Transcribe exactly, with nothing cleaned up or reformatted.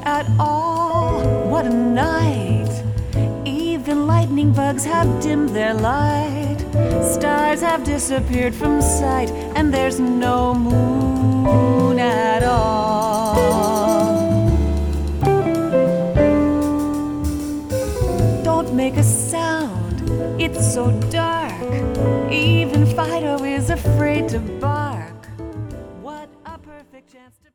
at all. What a night! Even lightning bugs have dimmed their light. Stars have disappeared from sight, and there's no moon at all. Don't make a sound, it's so dark. Even Fido is afraid to bark. What a perfect chance to